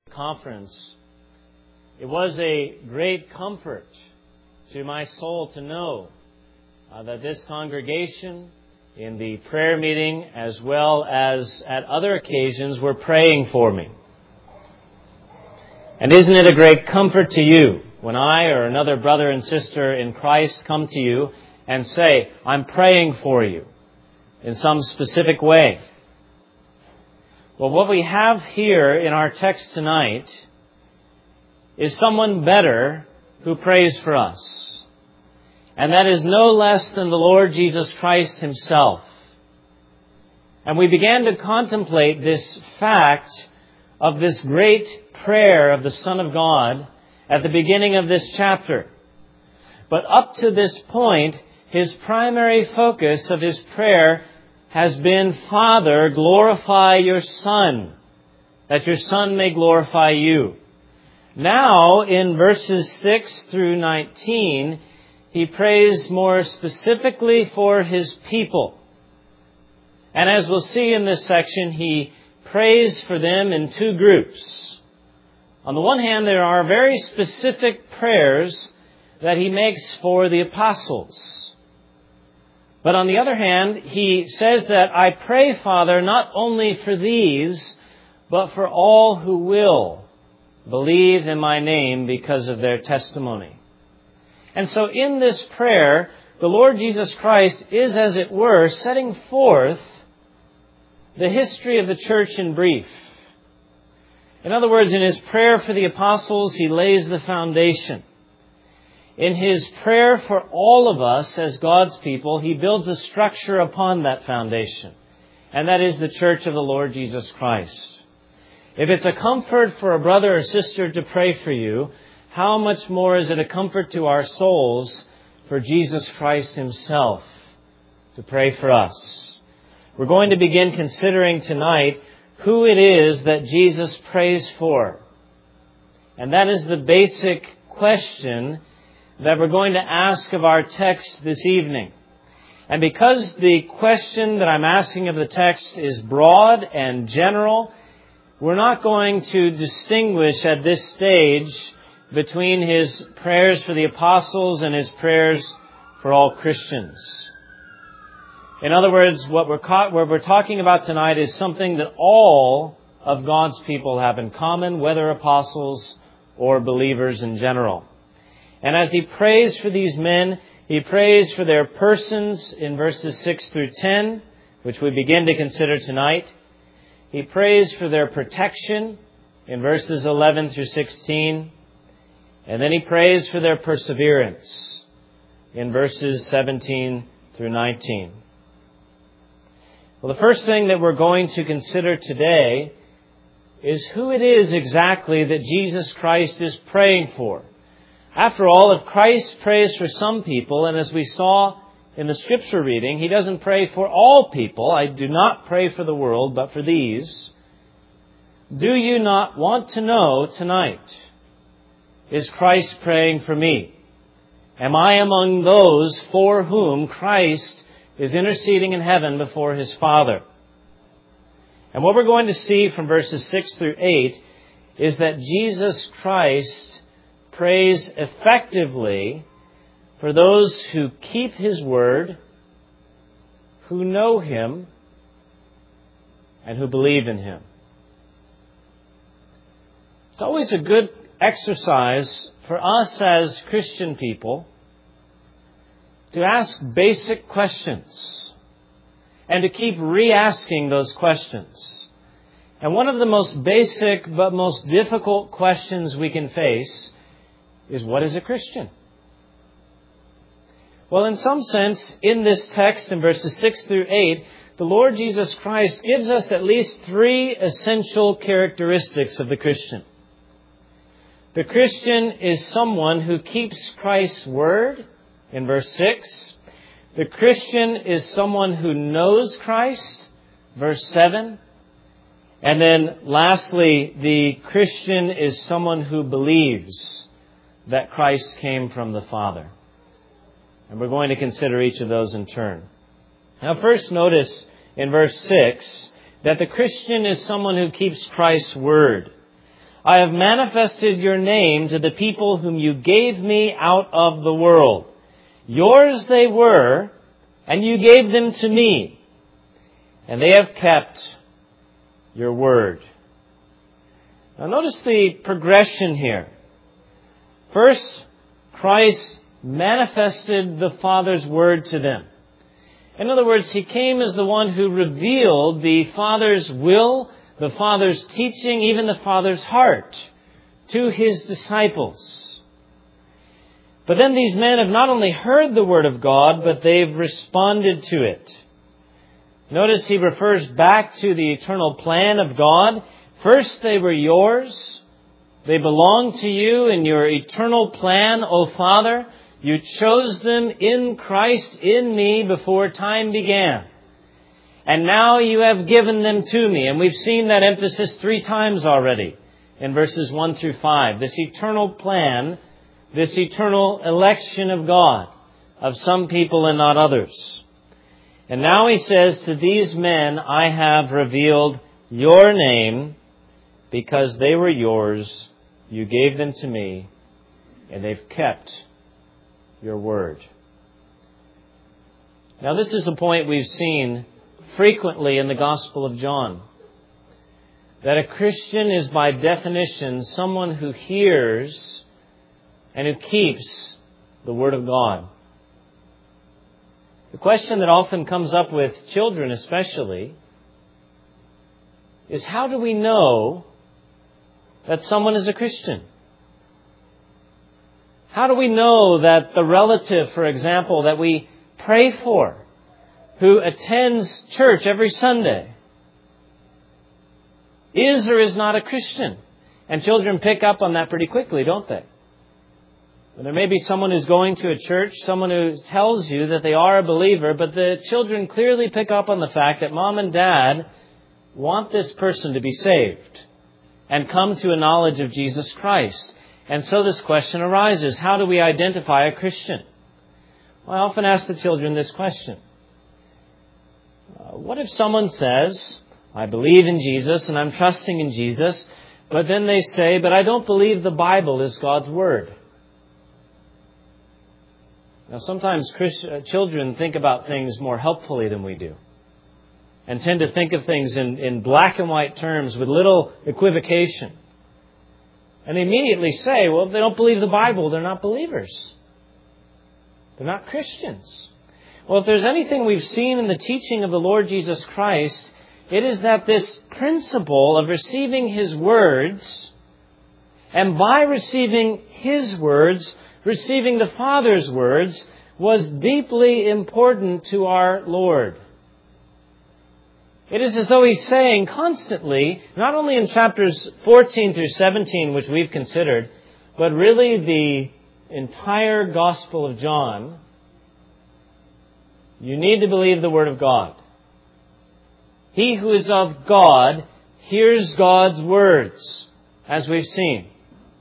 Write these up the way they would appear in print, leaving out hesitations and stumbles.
conference, it was a great comfort to my soul to know that this congregation in the prayer meeting as well as at other occasions were praying for me. And isn't it a great comfort to you when I or another brother and sister in Christ come to you and say, I'm praying for you in some specific way? Well, what we have here in our text tonight is someone better who prays for us. And that is no less than the Lord Jesus Christ Himself. And we began to contemplate this fact of this great prayer of the Son of God at the beginning of this chapter. But up to this point, His primary focus of His prayer has been, Father, glorify your Son, that your Son may glorify you. Now, in verses 6 through 19, He prays more specifically for His people. And as we'll see in this section, He prays for them in two groups. On the one hand, there are very specific prayers that He makes for the apostles. But on the other hand, He says that I pray, Father, not only for these, but for all who will believe in my name because of their testimony. And so in this prayer, the Lord Jesus Christ is, as it were, setting forth the history of the church in brief. In other words, in His prayer for the apostles, He lays the foundation. In His prayer for all of us as God's people, He builds a structure upon that foundation. And that is the church of the Lord Jesus Christ. If it's a comfort for a brother or sister to pray for you, how much more is it a comfort to our souls for Jesus Christ Himself to pray for us? We're going to begin considering tonight who it is that Jesus prays for. And that is the basic question that we're going to ask of our text this evening. And because the question that I'm asking of the text is broad and general, we're not going to distinguish at this stage between His prayers for the apostles and His prayers for all Christians. In other words, what we're talking about tonight is something that all of God's people have in common, whether apostles or believers in general. And as He prays for these men, He prays for their persons in verses 6 through 10, which we begin to consider tonight. He prays for their protection in verses 11 through 16. And then He prays for their perseverance in verses 17 through 19. Well, the first thing that we're going to consider today is who it is exactly that Jesus Christ is praying for. After all, if Christ prays for some people, and as we saw in the scripture reading, He doesn't pray for all people. I do not pray for the world, but for these. Do you not want to know tonight, is Christ praying for me? Am I among those for whom Christ is interceding in heaven before His Father? And what we're going to see from verses 6 through 8 is that Jesus Christ prays effectively for those who keep His word, who know Him, and who believe in Him. It's always a good exercise for us as Christian people to ask basic questions and to keep re-asking those questions. And one of the most basic but most difficult questions we can face is, what is a Christian? Well, in some sense, in this text, in verses 6 through 8, the Lord Jesus Christ gives us at least three essential characteristics of the Christian. The Christian is someone who keeps Christ's word, in verse 6. The Christian is someone who knows Christ, verse 7. And then lastly, the Christian is someone who believes that Christ came from the Father. And we're going to consider each of those in turn. Now first notice in verse 6 that the Christian is someone who keeps Christ's word. I have manifested your name to the people whom you gave me out of the world. Yours they were, and you gave them to me, and they have kept your word. Now notice the progression here. First, Christ manifested the Father's word to them. In other words, He came as the one who revealed the Father's will, the Father's teaching, even the Father's heart to His disciples. But then these men have not only heard the Word of God, but they've responded to it. Notice He refers back to the eternal plan of God. First, they were yours. They belong to you in your eternal plan, O Father. You chose them in Christ, in me, before time began. And now you have given them to me. And we've seen that emphasis 3 times already in verses 1 through 5. This eternal plan, this eternal election of God, of some people and not others. And now He says, to these men I have revealed your name because they were yours. You gave them to me, and they've kept your word. Now this is a point we've seen frequently in the Gospel of John. That a Christian is by definition someone who hears and who keeps the Word of God. The question that often comes up with children especially is, how do we know that someone is a Christian? How do we know that the relative, for example, that we pray for, who attends church every Sunday, is or is not a Christian? And children pick up on that pretty quickly, don't they? There may be someone who's going to a church, someone who tells you that they are a believer, but the children clearly pick up on the fact that mom and dad want this person to be saved and come to a knowledge of Jesus Christ. And so this question arises, how do we identify a Christian? Well, I often ask the children this question. What if someone says, I believe in Jesus and I'm trusting in Jesus, but then they say, but I don't believe the Bible is God's Word? Now, sometimes children think about things more helpfully than we do, and tend to think of things in black and white terms with little equivocation. And they immediately say, well, if they don't believe the Bible, they're not believers. They're not Christians. Well, if there's anything we've seen in the teaching of the Lord Jesus Christ, it is that this principle of receiving His words, and by receiving His words, receiving the Father's words, was deeply important to our Lord. It is as though He's saying constantly, not only in chapters 14 through 17, which we've considered, but really the entire Gospel of John, you need to believe the Word of God. He who is of God hears God's words, as we've seen.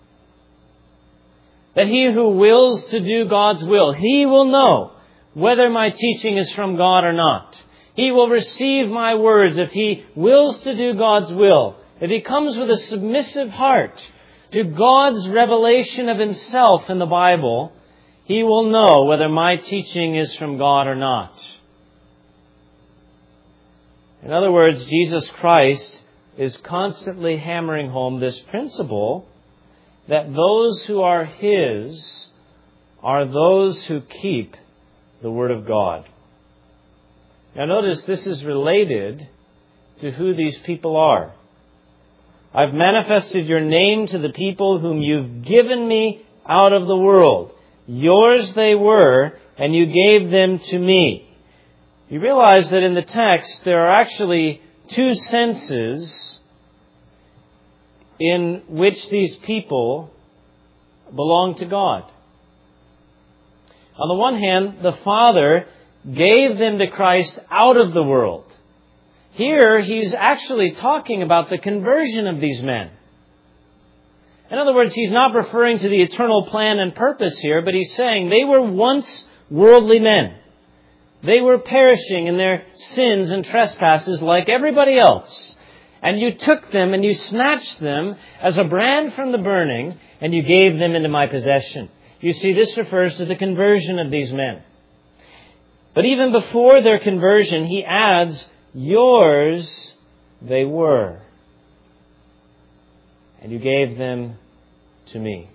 That he who wills to do God's will, he will know whether my teaching is from God or not. He will receive my words if he wills to do God's will. If he comes with a submissive heart to God's revelation of Himself in the Bible, he will know whether my teaching is from God or not. In other words, Jesus Christ is constantly hammering home this principle that those who are His are those who keep the Word of God. Now notice this is related to who these people are. I've manifested your name to the people whom you've given me out of the world. Yours they were, and you gave them to me. You realize that in the text there are actually 2 senses in which these people belong to God. On the one hand, the Father gave them to Christ out of the world. Here, He's actually talking about the conversion of these men. In other words, He's not referring to the eternal plan and purpose here, but He's saying they were once worldly men. They were perishing in their sins and trespasses like everybody else. And you took them and you snatched them as a brand from the burning, and you gave them into my possession. You see, this refers to the conversion of these men. But even before their conversion, he adds, yours they were, and you gave them to me.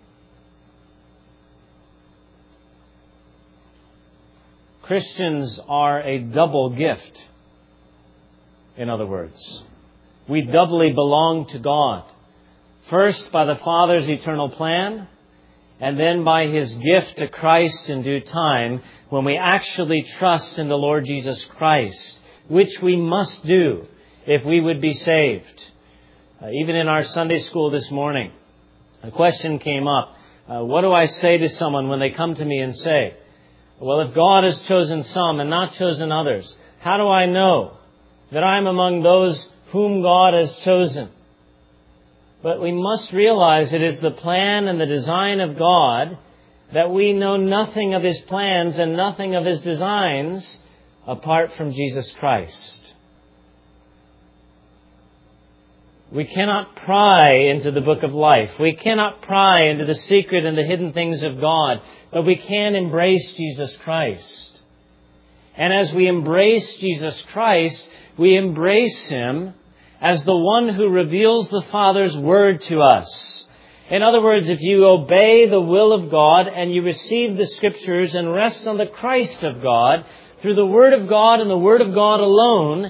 Christians are a double gift, in other words. We doubly belong to God. First, by the Father's eternal plan, and then by His gift to Christ in due time, when we actually trust in the Lord Jesus Christ, which we must do if we would be saved. Even in our Sunday school this morning, a question came up. What do I say to someone when they come to me and say, well, if God has chosen some and not chosen others, how do I know that I'm among those whom God has chosen? But we must realize it is the plan and the design of God that we know nothing of His plans and nothing of His designs apart from Jesus Christ. We cannot pry into the book of life. We cannot pry into the secret and the hidden things of God, but we can embrace Jesus Christ. And as we embrace Jesus Christ, we embrace Him as the one who reveals the Father's Word to us. In other words, if you obey the will of God and you receive the Scriptures and rest on the Christ of God, through the Word of God and the Word of God alone,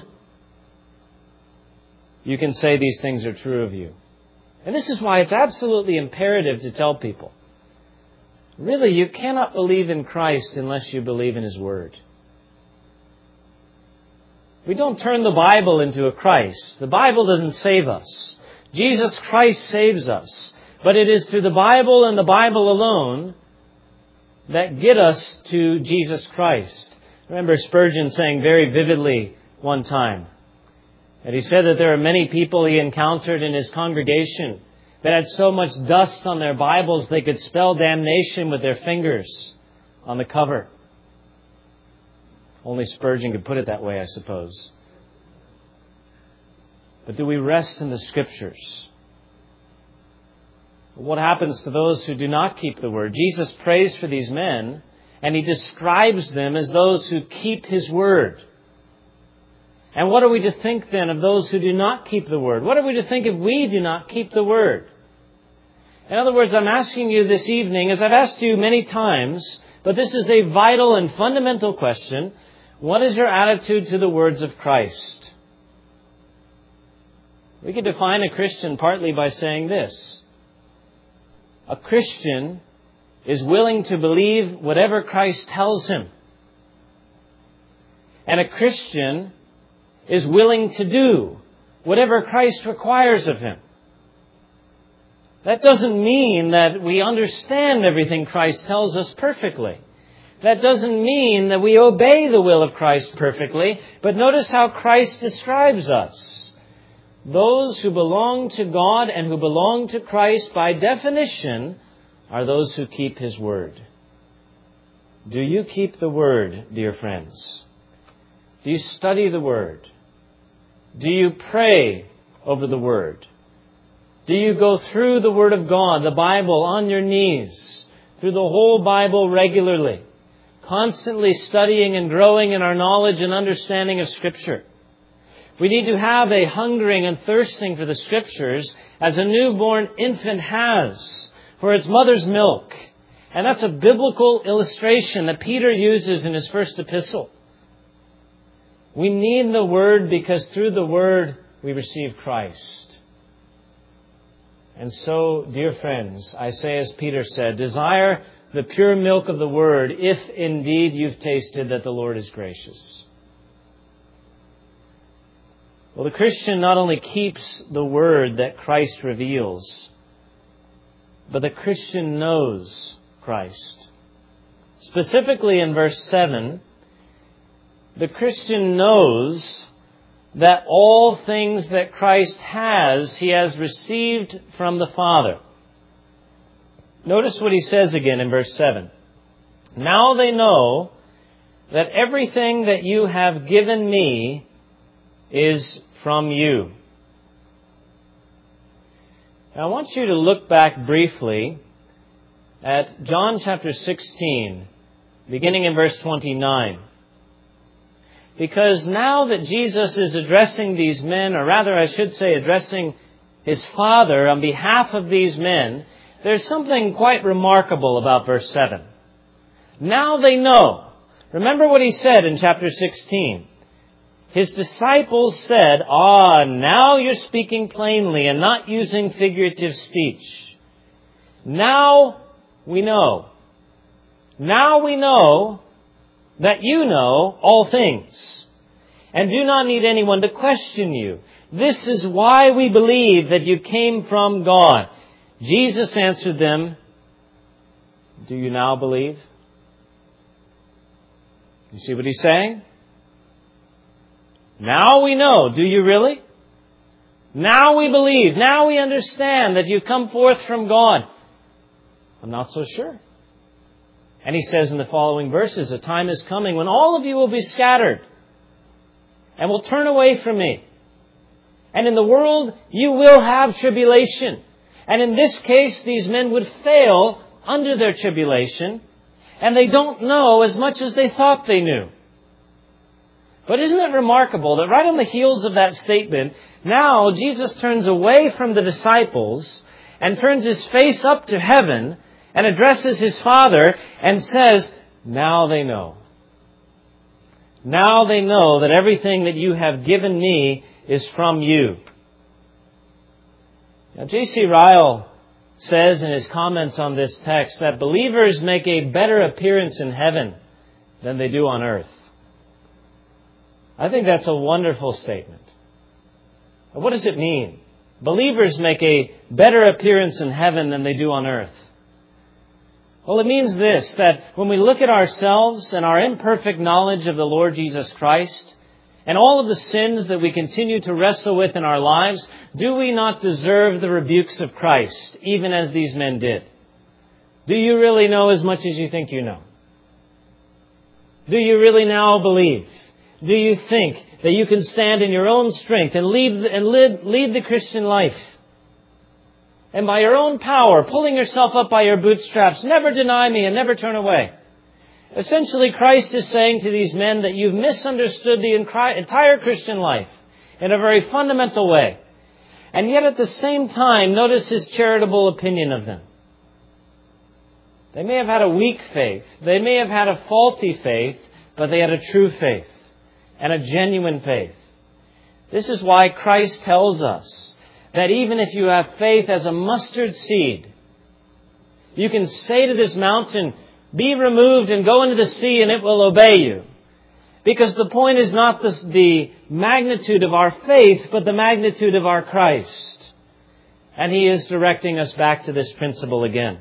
you can say these things are true of you. And this is why it's absolutely imperative to tell people, really, you cannot believe in Christ unless you believe in His Word. We don't turn the Bible into a Christ. The Bible doesn't save us. Jesus Christ saves us. But it is through the Bible and the Bible alone that get us to Jesus Christ. I remember Spurgeon saying very vividly one time, and he said that there are many people he encountered in his congregation that had so much dust on their Bibles they could spell damnation with their fingers on the cover. Only Spurgeon could put it that way, I suppose. But do we rest in the Scriptures? What happens to those who do not keep the Word? Jesus prays for these men, and He describes them as those who keep His Word. And what are we to think then of those who do not keep the Word? What are we to think if we do not keep the Word? In other words, I'm asking you this evening, as I've asked you many times, but this is a vital and fundamental question. What is your attitude to the words of Christ? We can define a Christian partly by saying this. A Christian is willing to believe whatever Christ tells him. And a Christian is willing to do whatever Christ requires of him. That doesn't mean that we understand everything Christ tells us perfectly. That doesn't mean that we obey the will of Christ perfectly, but notice how Christ describes us. Those who belong to God and who belong to Christ, by definition, are those who keep His Word. Do you keep the Word, dear friends? Do you study the Word? Do you pray over the Word? Do you go through the Word of God, the Bible, on your knees, through the whole Bible regularly, constantly studying and growing in our knowledge and understanding of Scripture? We need to have a hungering and thirsting for the Scriptures as a newborn infant has for its mother's milk. And that's a biblical illustration that Peter uses in his first epistle. We need the Word because through the Word we receive Christ. And so, dear friends, I say as Peter said, desire the pure milk of the Word if indeed you've tasted that the Lord is gracious. Well, the Christian not only keeps the Word that Christ reveals, but the Christian knows Christ. Specifically in verse 7, the Christian knows that all things that Christ has, He has received from the Father. Notice what He says again in verse 7. Now they know that everything that you have given me is from you. Now, I want you to look back briefly at John chapter 16, beginning in verse 29. Because now that Jesus is addressing these men, or rather I should say addressing His Father on behalf of these men, there's something quite remarkable about verse 7. Now they know. Remember what He said in chapter 16. His disciples said, now you're speaking plainly and not using figurative speech. Now we know. Now we know that you know all things and do not need anyone to question you. This is why we believe that you came from God. Jesus answered them, do you now believe? You see what He's saying? Now we know. Do you really? Now we believe. Now we understand that you come forth from God. I'm not so sure. And He says in the following verses, a time is coming when all of you will be scattered and will turn away from me. And in the world you will have tribulation. And in this case, these men would fail under their tribulation, and they don't know as much as they thought they knew. But isn't it remarkable that right on the heels of that statement, now Jesus turns away from the disciples and turns His face up to heaven and addresses His Father and says, now they know. Now they know that everything that you have given me is from you. Now, J.C. Ryle says in his comments on this text that believers make a better appearance in heaven than they do on earth. I think that's a wonderful statement. What does it mean? Believers make a better appearance in heaven than they do on earth. Well, it means this, that when we look at ourselves and our imperfect knowledge of the Lord Jesus Christ and all of the sins that we continue to wrestle with in our lives, do we not deserve the rebukes of Christ, even as these men did? Do you really know as much as you think you know? Do you really now believe? Do you think that you can stand in your own strength and lead the Christian life? And by your own power, pulling yourself up by your bootstraps, never deny me and never turn away. Essentially, Christ is saying to these men that you've misunderstood the entire Christian life in a very fundamental way. And yet at the same time, notice His charitable opinion of them. They may have had a weak faith. They may have had a faulty faith, but they had a true faith and a genuine faith. This is why Christ tells us that even if you have faith as a mustard seed, you can say to this mountain, be removed and go into the sea, and it will obey you. Because the point is not the magnitude of our faith, but the magnitude of our Christ. And He is directing us back to this principle again.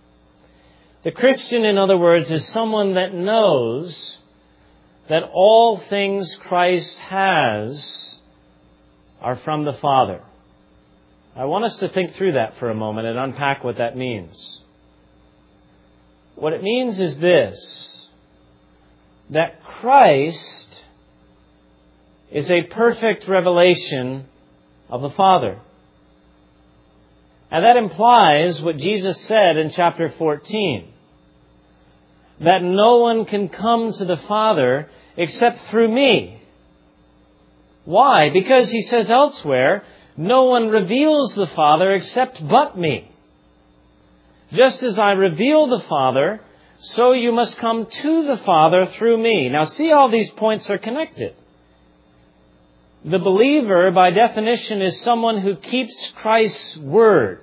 The Christian, in other words, is someone that knows that all things Christ has are from the Father. I want us to think through that for a moment and unpack what that means. What it means is this, that Christ is a perfect revelation of the Father. And that implies what Jesus said in chapter 14, that no one can come to the Father except through me. Why? Because He says elsewhere, no one reveals the Father except but me. Just as I reveal the Father, so you must come to the Father through me. Now see, all these points are connected. The believer, by definition, is someone who keeps Christ's word.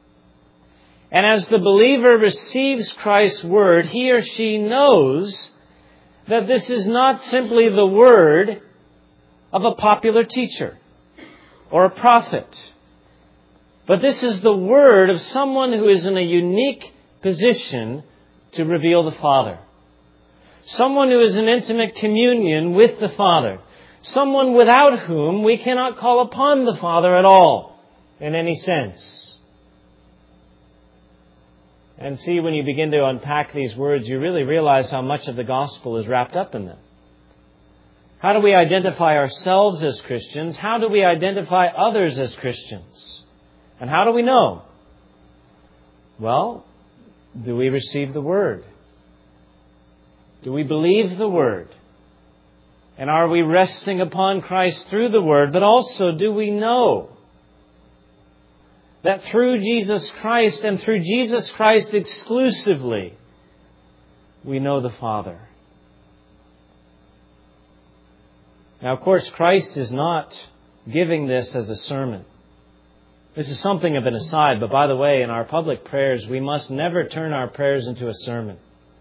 And as the believer receives Christ's word, he or she knows that this is not simply the word of a popular teacher or a prophet, but this is the word of someone who is in a unique position to reveal the Father. Someone who is in intimate communion with the Father. Someone without whom we cannot call upon the Father at all, in any sense. And see, when you begin to unpack these words, you really realize how much of the gospel is wrapped up in them. How do we identify ourselves as Christians? How do we identify others as Christians? And how do we know? Well, do we receive the Word? Do we believe the Word? And are we resting upon Christ through the Word? But also, do we know that through Jesus Christ and through Jesus Christ exclusively, we know the Father? Now, of course, Christ is not giving this as a sermon. This is something of an aside, but by the way, in our public prayers, we must never turn our prayers into a sermon.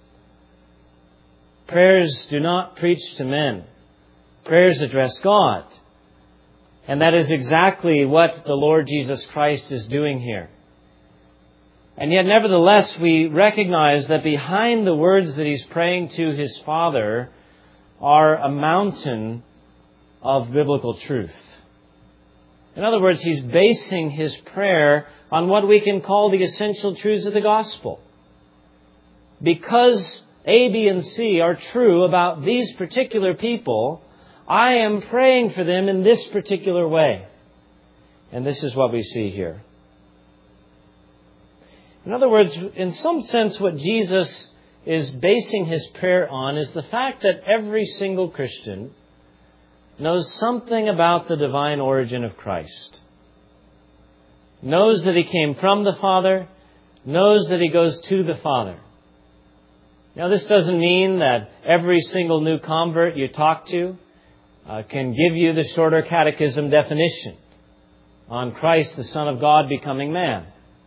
Prayers do not preach to men. Prayers address God. And that is exactly what the Lord Jesus Christ is doing here. And yet, nevertheless, we recognize that behind the words that He's praying to His Father are a mountain of biblical truth. In other words, He's basing His prayer on what we can call the essential truths of the gospel. Because A, B, and C are true about these particular people, I am praying for them in this particular way. And this is what we see here. In other words, in some sense, what Jesus is basing His prayer on is the fact that every single Christian knows something about the divine origin of Christ. Knows that He came from the Father, knows that He goes to the Father. Now, this doesn't mean that every single new convert you talk to can give you the shorter catechism definition on Christ, the Son of God, becoming man.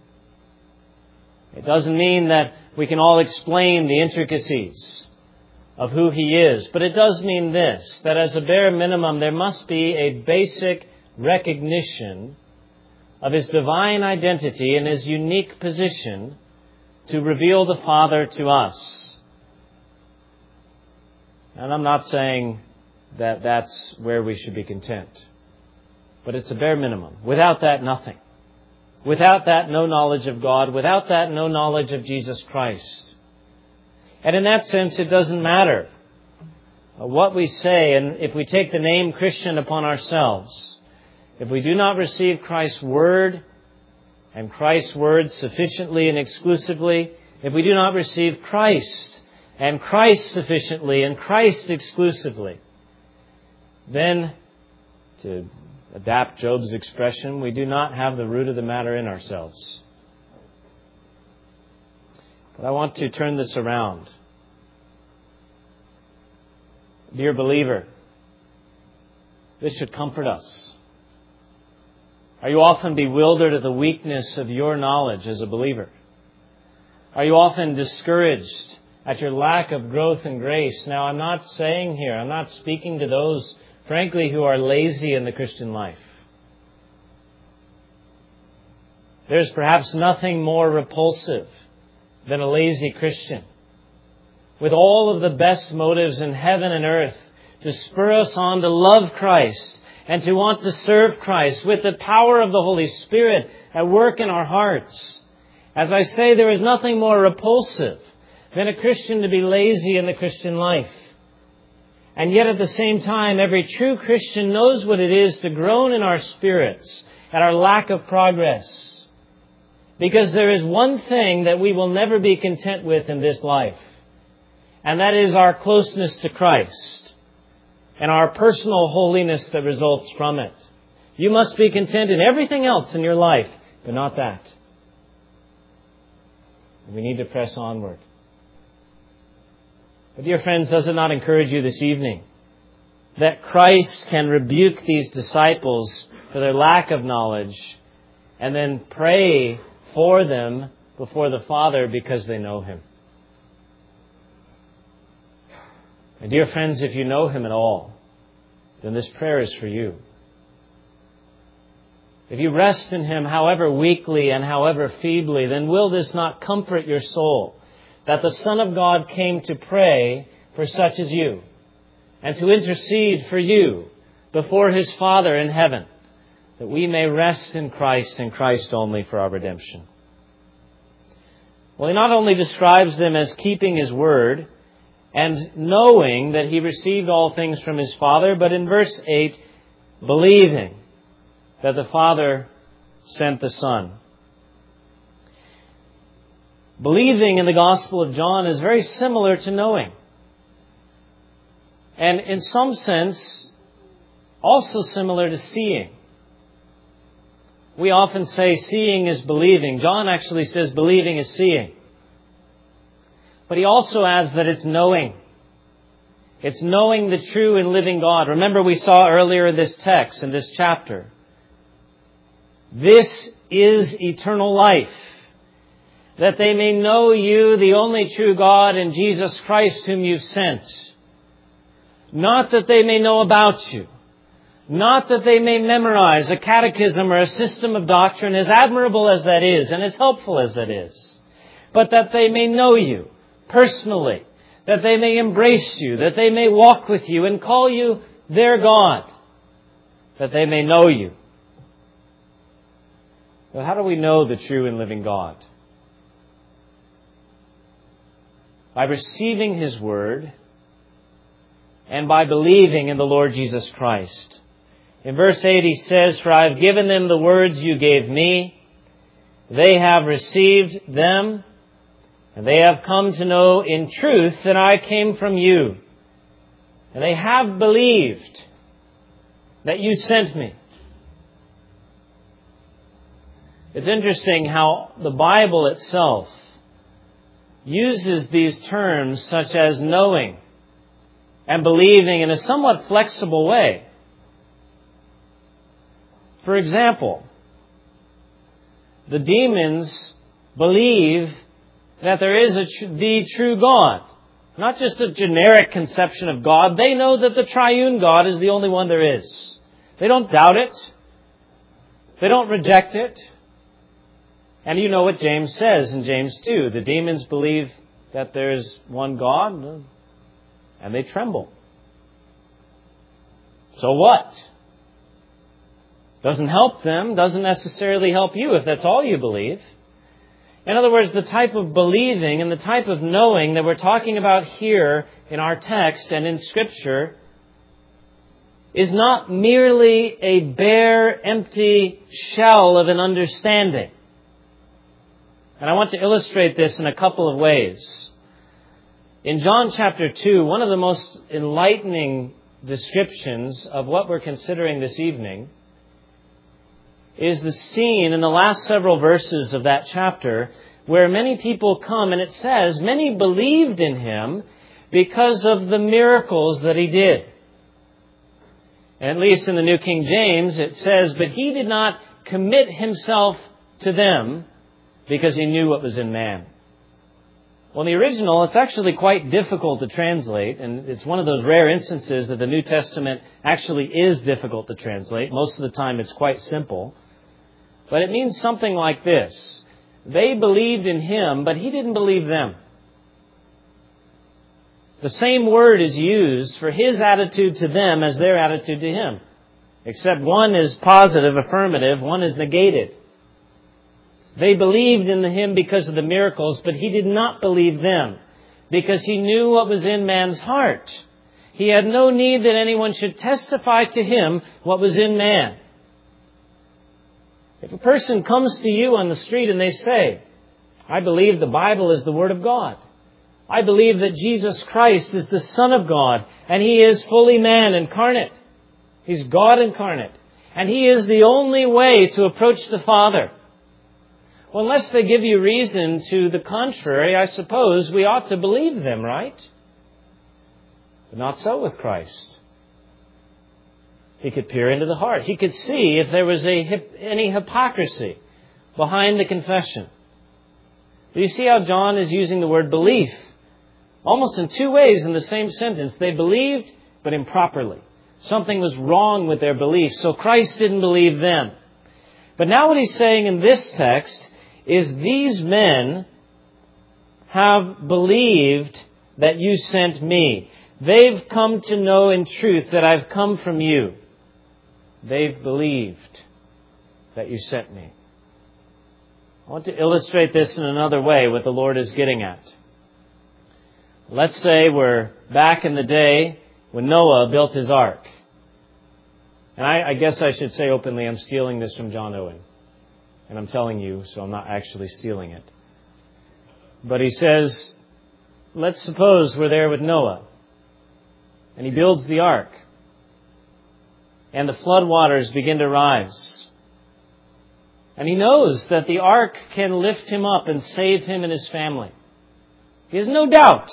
It doesn't mean that we can all explain the intricacies of who He is. But it does mean this, that as a bare minimum, there must be a basic recognition of His divine identity and His unique position to reveal the Father to us. And I'm not saying that that's where we should be content. But it's a bare minimum. Without that, nothing. Without that, no knowledge of God. Without that, no knowledge of Jesus Christ. And in that sense, it doesn't matter what we say. And if we take the name Christian upon ourselves, if we do not receive Christ's Word and Christ's Word sufficiently and exclusively, if we do not receive Christ and Christ sufficiently and Christ exclusively, then, to adapt Job's expression, we do not have the root of the matter in ourselves. But I want to turn this around. Dear believer, this should comfort us. Are you often bewildered at the weakness of your knowledge as a believer? Are you often discouraged at your lack of growth and grace? Now, I'm not speaking to those, frankly, who are lazy in the Christian life. There's perhaps nothing more repulsive than a lazy Christian, with all of the best motives in heaven and earth to spur us on to love Christ and to want to serve Christ with the power of the Holy Spirit at work in our hearts. As I say, there is nothing more repulsive than a Christian to be lazy in the Christian life. And yet at the same time, every true Christian knows what it is to groan in our spirits at our lack of progress. Because there is one thing that we will never be content with in this life. And that is our closeness to Christ and our personal holiness that results from it. You must be content in everything else in your life, but not that. We need to press onward. But dear friends, does it not encourage you this evening that Christ can rebuke these disciples for their lack of knowledge and then pray for them before the Father because they know Him? And dear friends, if you know Him at all, then this prayer is for you. If you rest in Him, however weakly and however feebly, then will this not comfort your soul that the Son of God came to pray for such as you and to intercede for you before His Father in heaven, that we may rest in Christ and Christ only for our redemption? Well, He not only describes them as keeping His word and knowing that He received all things from His Father, but in verse 8, believing that the Father sent the Son. Believing in the Gospel of John is very similar to knowing. And in some sense, also similar to seeing. We often say seeing is believing. John actually says believing is seeing. But he also adds that it's knowing. It's knowing the true and living God. Remember we saw earlier in this text, in this chapter, this is eternal life, that they may know you, the only true God, and Jesus Christ whom you've sent. Not that they may know about you. Not that they may memorize a catechism or a system of doctrine, as admirable as that is and as helpful as that is, but that they may know you personally, that they may embrace you, that they may walk with you and call you their God, that they may know you. But how do we know the true and living God? By receiving His Word and by believing in the Lord Jesus Christ. In verse 8 he says, "For I have given them the words you gave me. They have received them, and they have come to know in truth that I came from you. And they have believed that you sent me." It's interesting how the Bible itself uses these terms such as knowing and believing in a somewhat flexible way. For example, the demons believe that there is the true God. Not just a generic conception of God. They know that the triune God is the only one there is. They don't doubt it. They don't reject it. And you know what James says in James 2. The demons believe that there's one God, and they tremble. So what? Doesn't help them, doesn't necessarily help you if that's all you believe. In other words, the type of believing and the type of knowing that we're talking about here in our text and in Scripture is not merely a bare, empty shell of an understanding. And I want to illustrate this in a couple of ways. In John chapter 2, one of the most enlightening descriptions of what we're considering this evening is the scene in the last several verses of that chapter where many people come, and it says, many believed in Him because of the miracles that He did. And at least in the New King James, it says, "But He did not commit Himself to them because He knew what was in man." Well, in the original, it's actually quite difficult to translate, and it's one of those rare instances that the New Testament actually is difficult to translate. Most of the time, it's quite simple. But it means something like this. They believed in Him, but He didn't believe them. The same word is used for His attitude to them as their attitude to Him. Except one is positive, affirmative, one is negated. They believed in Him because of the miracles, but He did not believe them because He knew what was in man's heart. He had no need that anyone should testify to Him what was in man. If a person comes to you on the street and they say, "I believe the Bible is the Word of God. I believe that Jesus Christ is the Son of God, and He is fully man incarnate. He's God incarnate. And He is the only way to approach the Father." Well, unless they give you reason to the contrary, I suppose we ought to believe them, right? But not so with Christ. He could peer into the heart. He could see if there was any hypocrisy behind the confession. Do you see how John is using the word belief? Almost in two ways in the same sentence. They believed, but improperly. Something was wrong with their belief, so Christ didn't believe them. But now what he's saying in this text is these men have believed that you sent me. They've come to know in truth that I've come from you. They've believed that you sent me. I want to illustrate this in another way, what the Lord is getting at. Let's say we're back in the day when Noah built his ark. And I guess I should say openly, I'm stealing this from John Owen. And I'm telling you, so I'm not actually stealing it. But he says, let's suppose we're there with Noah. And he builds the ark. And the floodwaters begin to rise. And he knows that the ark can lift him up and save him and his family. He has no doubt.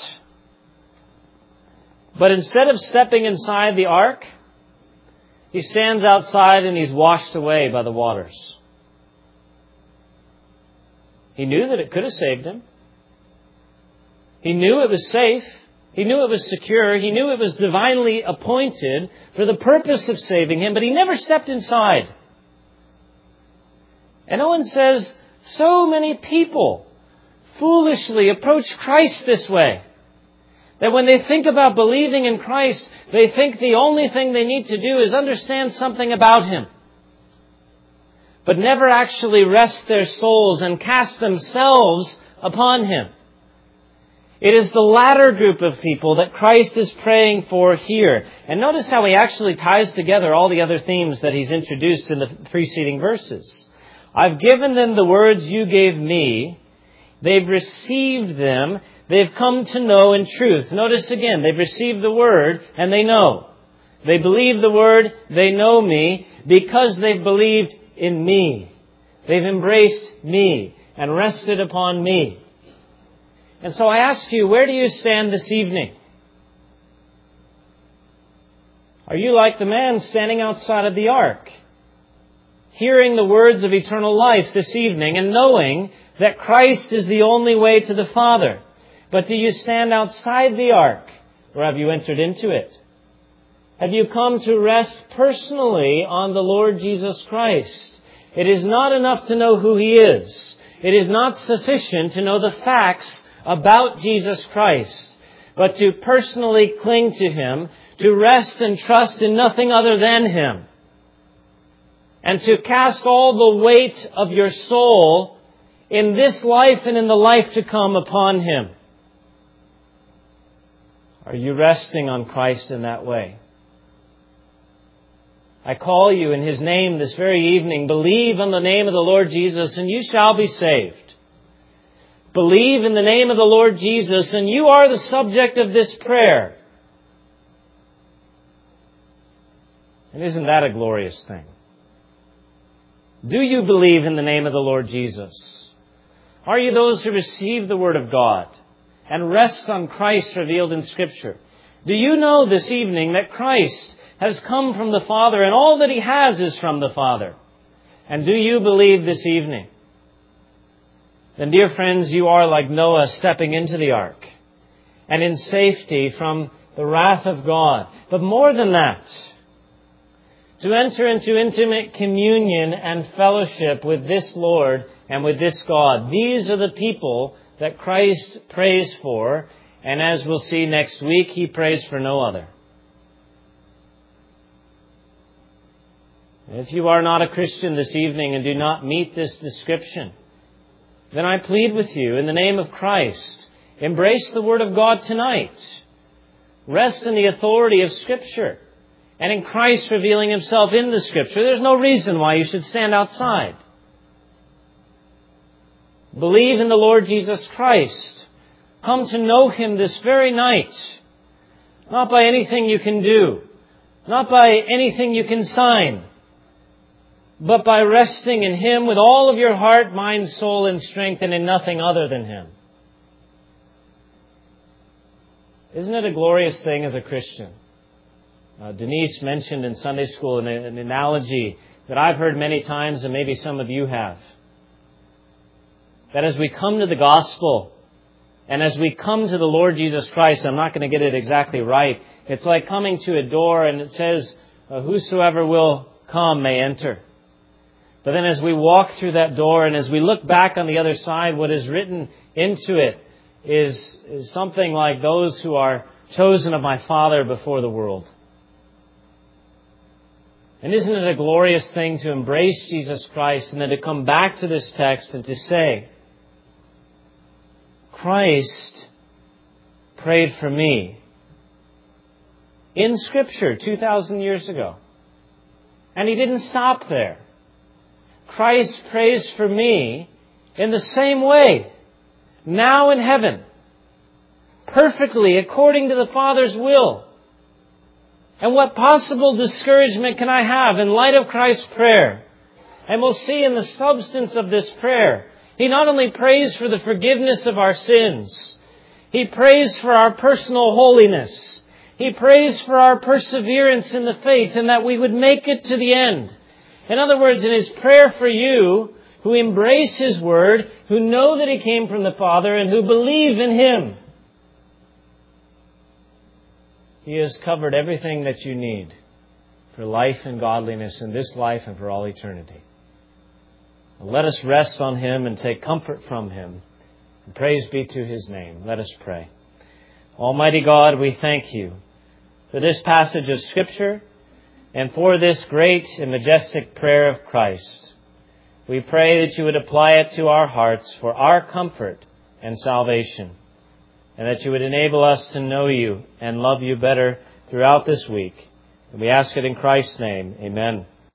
But instead of stepping inside the ark, he stands outside and he's washed away by the waters. He knew that it could have saved him. He knew it was safe. He knew it was secure. He knew it was divinely appointed for the purpose of saving him, but he never stepped inside. And Owen says, so many people foolishly approach Christ this way, that when they think about believing in Christ, they think the only thing they need to do is understand something about Him, but never actually rest their souls and cast themselves upon Him. It is the latter group of people that Christ is praying for here. And notice how he actually ties together all the other themes that he's introduced in the preceding verses. I've given them the words you gave me. They've received them. They've come to know in truth. Notice again, they've received the word and they know. They believe the word, they know me because they've believed in me. They've embraced me and rested upon me. And so I ask you, where do you stand this evening? Are you like the man standing outside of the ark, hearing the words of eternal life this evening and knowing that Christ is the only way to the Father? But do you stand outside the ark, or have you entered into it? Have you come to rest personally on the Lord Jesus Christ? It is not enough to know who He is. It is not sufficient to know the facts about Jesus Christ, but to personally cling to Him, to rest and trust in nothing other than Him, and to cast all the weight of your soul in this life and in the life to come upon Him. Are you resting on Christ in that way? I call you in His name this very evening. Believe on the name of the Lord Jesus and you shall be saved. Believe in the name of the Lord Jesus and you are the subject of this prayer. And isn't that a glorious thing? Do you believe in the name of the Lord Jesus? Are you those who receive the Word of God and rest on Christ revealed in Scripture? Do you know this evening that Christ has come from the Father and all that He has is from the Father? And do you believe this evening? Then, dear friends, you are like Noah stepping into the ark and in safety from the wrath of God. But more than that, to enter into intimate communion and fellowship with this Lord and with this God. These are the people that Christ prays for, and as we'll see next week, He prays for no other. If you are not a Christian this evening and do not meet this description, then I plead with you in the name of Christ, embrace the Word of God tonight. Rest in the authority of Scripture and in Christ revealing Himself in the Scripture. There's no reason why you should stand outside. Believe in the Lord Jesus Christ. Come to know Him this very night. Not by anything you can do. Not by anything you can sign. But by resting in Him with all of your heart, mind, soul, and strength, and in nothing other than Him. Isn't it a glorious thing as a Christian? Denise mentioned in Sunday school an analogy that I've heard many times, and maybe some of you have. That as we come to the gospel, and as we come to the Lord Jesus Christ, I'm not going to get it exactly right. It's like coming to a door and it says, whosoever will come may enter. But then as we walk through that door and as we look back on the other side, what is written into it is something like those who are chosen of my Father before the world. And isn't it a glorious thing to embrace Jesus Christ and then to come back to this text and to say, Christ prayed for me in Scripture 2,000 years ago. And He didn't stop there. Christ prays for me in the same way, now in heaven, perfectly according to the Father's will. And what possible discouragement can I have in light of Christ's prayer? And we'll see in the substance of this prayer, He not only prays for the forgiveness of our sins, He prays for our personal holiness. He prays for our perseverance in the faith and that we would make it to the end. In other words, in His prayer for you, who embrace His Word, who know that He came from the Father, and who believe in Him, He has covered everything that you need for life and godliness in this life and for all eternity. Let us rest on Him and take comfort from Him. And praise be to His name. Let us pray. Almighty God, we thank You for this passage of Scripture and for this great and majestic prayer of Christ. We pray that You would apply it to our hearts for our comfort and salvation, and that You would enable us to know You and love You better throughout this week. And we ask it in Christ's name. Amen.